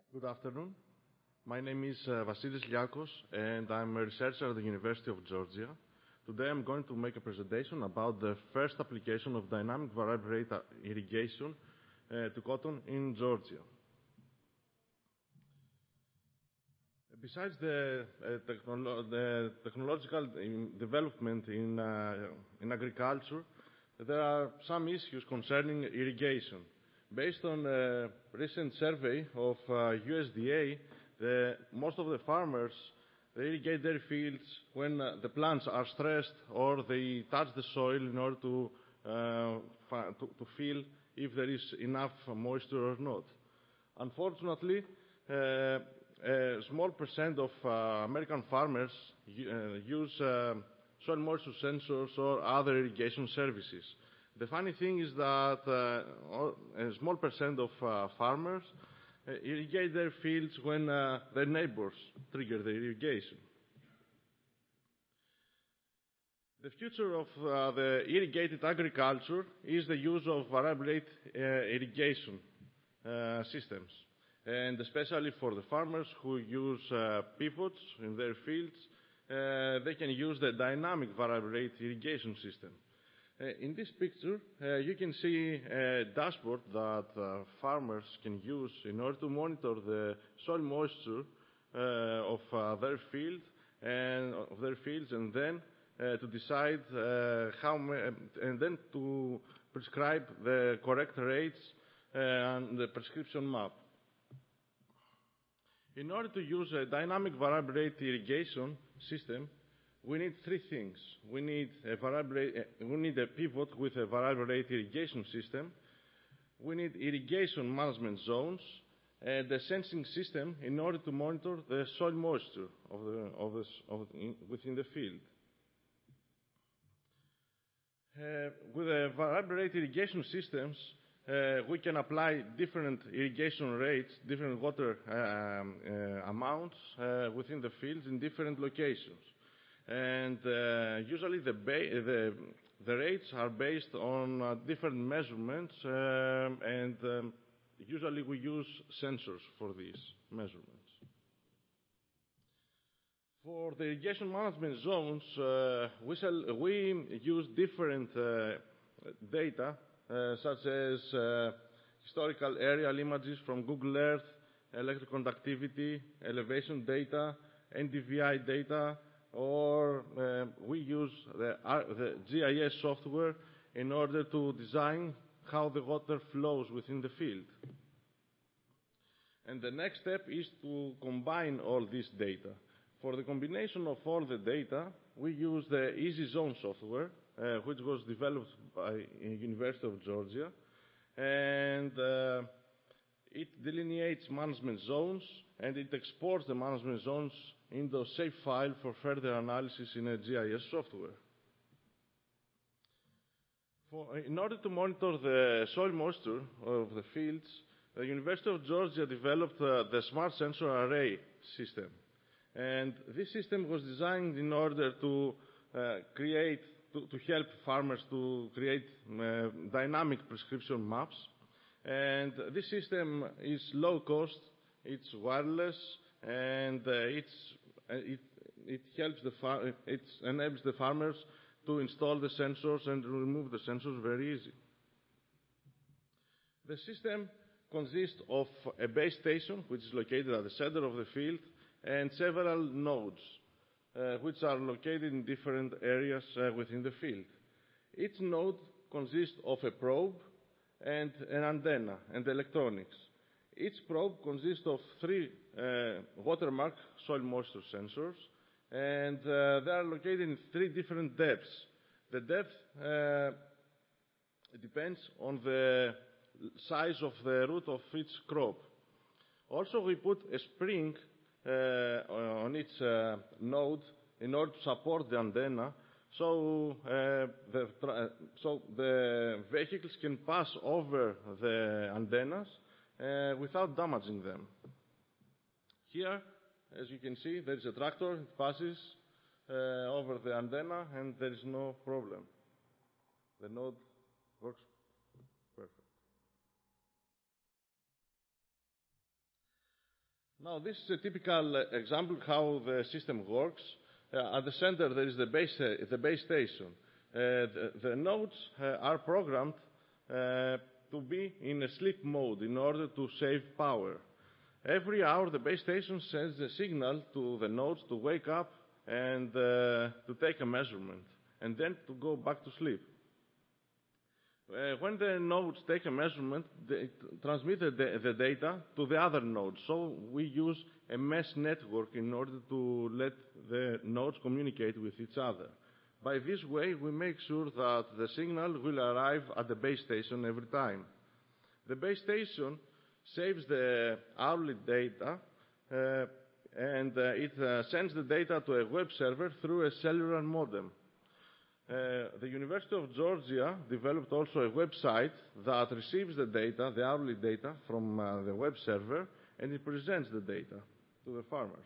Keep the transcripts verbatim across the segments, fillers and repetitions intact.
Good afternoon. My name is uh, Vasilis Liakos, and I'm a researcher at the University of Georgia. Today I'm going to make a presentation about the first application of dynamic variable rate irrigation uh, to cotton in Georgia. Besides the, uh, technolo the technological development in, uh, in agriculture, there are some issues concerning irrigation. Based on a recent survey of uh, U S D A, the, most of the farmers they irrigate their fields when uh, the plants are stressed or they touch the soil in order to, uh, to, to feel if there is enough moisture or not. Unfortunately, uh, a small percent of uh, American farmers uh, use uh, soil moisture sensors or other irrigation services. The funny thing is that uh, a small percent of uh, farmers uh, irrigate their fields when uh, their neighbors trigger the irrigation. The future of uh, the irrigated agriculture is the use of variable rate uh, irrigation uh, systems. And especially for the farmers who use uh, pivots in their fields, uh, they can use the dynamic variable rate irrigation system. Uh, in this picture, uh, you can see a dashboard that uh, farmers can use in order to monitor the soil moisture uh, of uh, their field and of their fields, and then uh, to decide uh, how, and then to prescribe the correct rates uh, and the prescription map. In order to use a dynamic variable rate irrigation system, we need three things. We need a variable rate, we need a pivot with a variable rate irrigation system. We need irrigation management zones and a sensing system in order to monitor the soil moisture of the, of the, of the, within the field. Uh, with a variable rate irrigation systems, uh, we can apply different irrigation rates, different water um, uh, amounts uh, within the fields in different locations. And uh, usually the, the, the rates are based on uh, different measurements, um, and um, usually we use sensors for these measurements. For the irrigation management zones, uh, we, shall, we use different uh, data, uh, such as uh, historical aerial images from Google Earth, electric conductivity, elevation data, N D V I data, or uh, we use the, uh, the G I S software in order to design how the water flows within the field. And the next step is to combine all this data. For the combination of all the data, we use the EasyZone software, uh, which was developed by the University of Georgia, and uh, it delineates management zones, and it exports the management zones into a shape file for further analysis in a G I S software. For, in order to monitor the soil moisture of the fields, the University of Georgia developed uh, the Smart Sensor Array system. And this system was designed in order to uh, create, to, to help farmers to create uh, dynamic prescription maps. And this system is low cost, it's wireless, and uh, it's, uh, it, it helps the far it enables the farmers to install the sensors and remove the sensors very easy. The system consists of a base station, which is located at the center of the field, and several nodes, uh, which are located in different areas uh, within the field. Each node consists of a probe and an antenna and electronics. Each probe consists of three uh, watermark soil moisture sensors, and uh, they are located in three different depths. The depth uh, depends on the size of the root of each crop. Also, we put a spring uh, on each uh, node in order to support the antenna, so, uh, the, uh, so the vehicles can pass over the antennas uh, without damaging them. Here, as you can see, there is a tractor, it passes uh, over the antenna and there is no problem. The node works perfect. Now, this is a typical uh, example how the system works. Uh, at the center, there is the base, uh, the base station. Uh, the, the nodes uh, are programmed uh, to be in a sleep mode in order to save power. Every hour, the base station sends a signal to the nodes to wake up and uh, to take a measurement, and then to go back to sleep. Uh, when the nodes take a measurement, they transmit the, the data to the other nodes. So we use a mesh network in order to let the nodes communicate with each other. By this way, we make sure that the signal will arrive at the base station every time. The base station saves the hourly data, uh, and uh, it uh, sends the data to a web server through a cellular modem. Uh, the University of Georgia developed also a website that receives the data, the hourly data, from uh, the web server, and it presents the data to the farmers.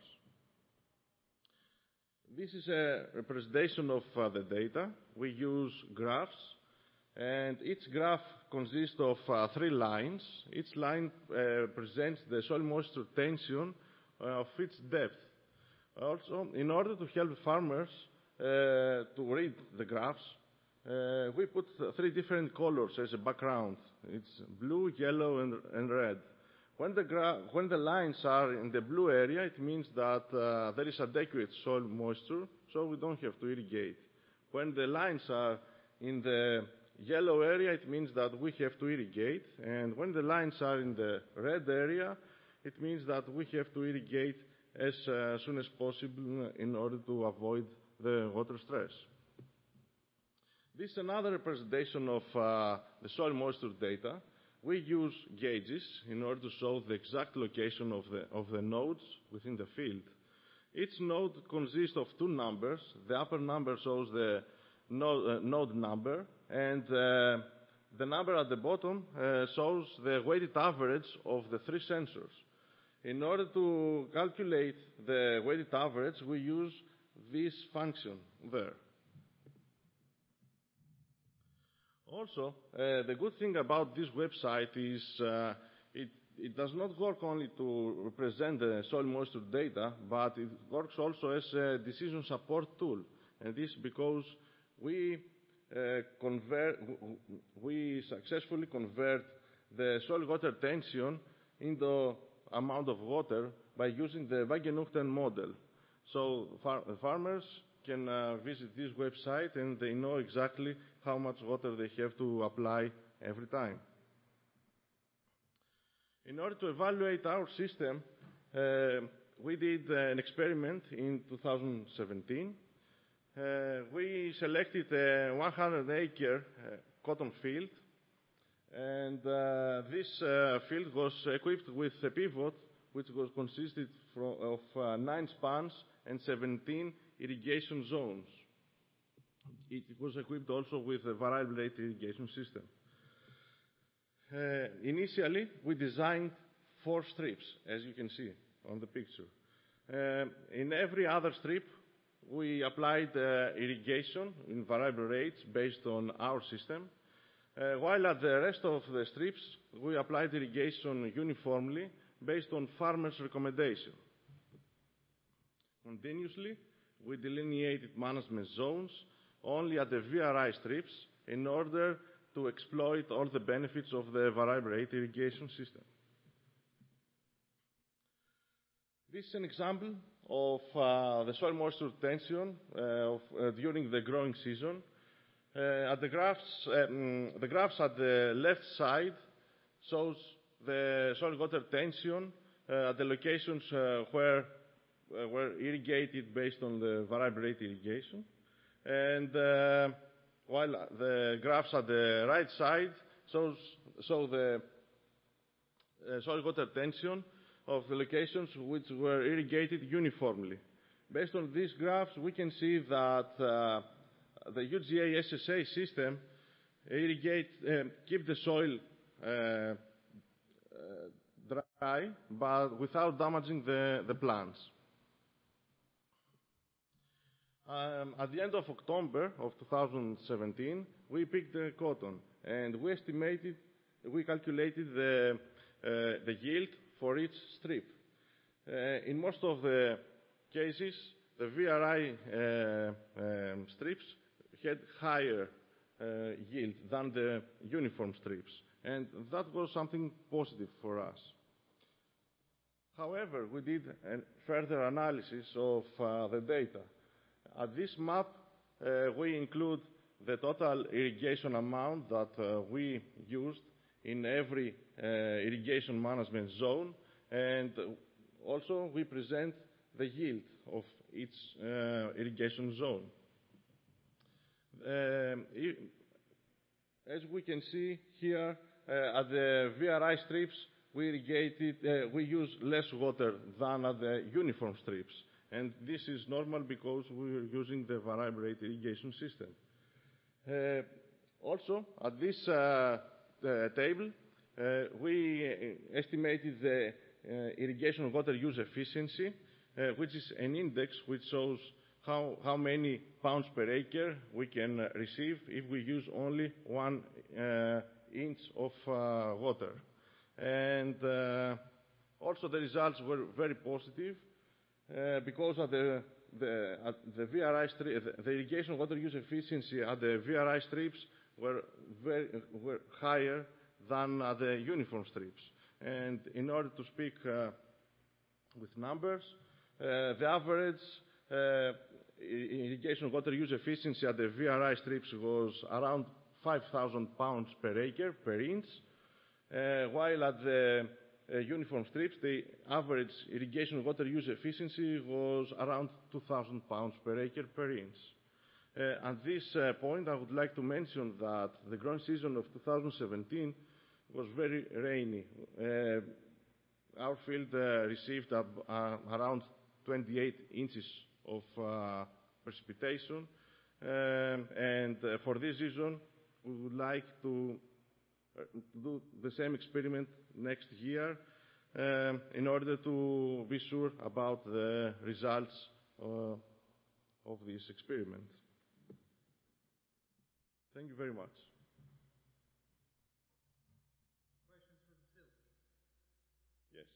This is a representation of uh, the data. We use graphs, and each graph consists of uh, three lines. Each line uh, presents the soil moisture tension uh, of its depth. Also, in order to help farmers Uh, to read the graphs, uh, we put three different colors as a background. It's blue, yellow, and, and red. When the, when the lines are in the blue area, it means that uh, there is adequate soil moisture, so we don't have to irrigate. When the lines are in the yellow area, it means that we have to irrigate. And when the lines are in the red area, it means that we have to irrigate as uh, soon as possible in order to avoid the water stress. This is another representation of uh, the soil moisture data. We use gauges in order to show the exact location of the, of the nodes within the field. Each node consists of two numbers. The upper number shows the node, uh, node number, and uh, the number at the bottom uh, shows the weighted average of the three sensors. In order to calculate the weighted average, we use this function there. Also, uh, the good thing about this website is uh, it, it does not work only to represent the soil moisture data, but it works also as a decision support tool. And this because we, uh, convert, we successfully convert the soil water tension into amount of water by using the Wagenknecht model. So far, farmers can uh, visit this website and they know exactly how much water they have to apply every time. In order to evaluate our system, uh, we did uh, an experiment in two thousand seventeen. Uh, we selected a one hundred acre uh, cotton field, and uh, this uh, field was equipped with a pivot which was consisted from, of uh, nine spans and seventeen irrigation zones. It was equipped also with a variable rate irrigation system. Uh, initially, we designed four strips, as you can see on the picture. Uh, in every other strip, we applied uh, irrigation in variable rates based on our system, uh, while at the rest of the strips, we applied irrigation uniformly based on farmers' recommendation. Continuously, we delineated management zones only at the V R I strips in order to exploit all the benefits of the variable rate irrigation system. This is an example of uh, the soil moisture tension uh, of, uh, during the growing season. Uh, at the graphs, um, the graphs at the left side shows the soil water tension uh, at the locations uh, where uh, were irrigated based on the variable rate irrigation. And uh, while the graphs at the right side shows, show the uh, soil water tension of the locations which were irrigated uniformly. Based on these graphs, we can see that uh, the U G A S S A system irrigate, uh, keep the soil uh, uh, dry, but without damaging the, the plants. Um, at the end of October of two thousand seventeen, we picked the cotton, and we estimated, we calculated the, uh, the yield for each strip. Uh, in most of the cases, the V R I uh, um, strips had higher uh, yield than the uniform strips, and that was something positive for us. However, we did a further analysis of uh, the data. At this map, uh, we include the total irrigation amount that uh, we used in every uh, irrigation management zone, and also we present the yield of each uh, irrigation zone. Um, as we can see here, uh, at the V R I strips, we irrigated, uh, we use less water than at the uniform strips. And this is normal because we are using the variable rate irrigation system. Uh, also, at this uh, uh, table, uh, we estimated the uh, irrigation water use efficiency, uh, which is an index which shows how, how many pounds per acre we can uh, receive if we use only one uh, inch of uh, water. And uh, also the results were very positive uh, because at the, the, at the V R I stri the, the irrigation water use efficiency at the V R I strips were, very, were higher than at the uniform strips. And in order to speak uh, with numbers, uh, the average uh, irrigation water use efficiency at the V R I strips was around five thousand pounds per acre per inch, uh, while at the uh, uniform strips the average irrigation water use efficiency was around two thousand pounds per acre per inch. Uh, at this uh, point, I would like to mention that the growing season of two thousand seventeen was very rainy. Uh, our field uh, received uh, uh, around twenty-eight inches of uh, precipitation, um, and uh, for this reason we would like to uh, do the same experiment next year um, in order to be sure about the results uh, of this experiment. Thank you very much. Questions for the facility? Yes.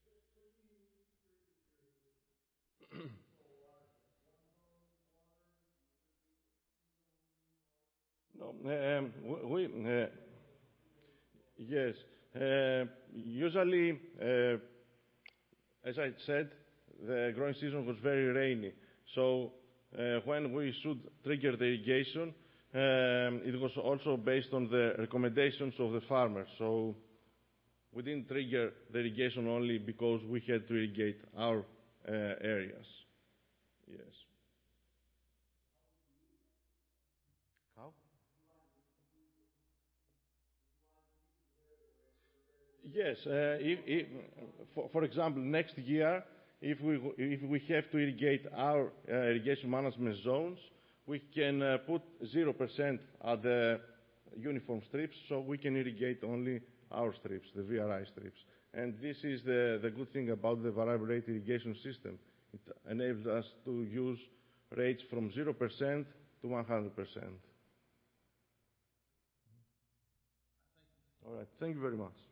No, um, we, uh, yes. Uh, usually, uh, as I said, the growing season was very rainy. So uh, when we should trigger the irrigation, um, it was also based on the recommendations of the farmers. So we didn't trigger the irrigation only because we had to irrigate our uh, areas. Yes. How? Yes. Uh, if, if, for, for example, next year, if we, if we have to irrigate our uh, irrigation management zones, we can uh, put zero percent at the uniform strips, so we can irrigate only our strips, the V R I strips. And this is the, the good thing about the variable rate irrigation system. It enables us to use rates from zero percent to one hundred percent. All right. Thank you very much.